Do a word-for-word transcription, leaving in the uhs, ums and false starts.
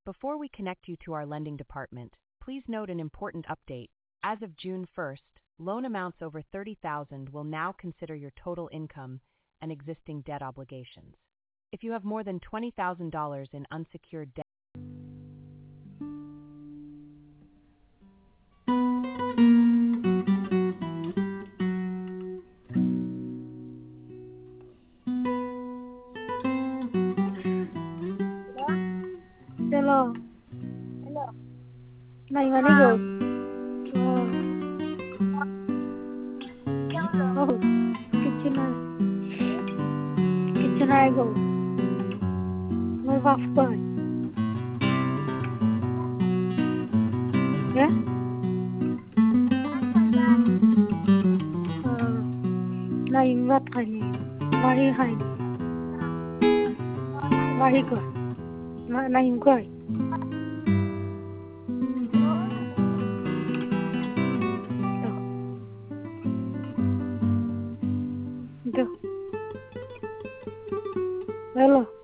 Before we connect you to our lending department, please note an important update. As of June first, loan amounts over thirty thousand dollars will now consider your total income and existing debt obligations. If you have more than twenty thousand dollars in unsecured debt, Hello. Hello. Này mà đi rồi. Oh, kitchen này. Kitchen này rồi. Mới vào phơi. Yeah? Ờ, này vắt hành. Mari hành. Mari cơ. Mà này coi. Hello.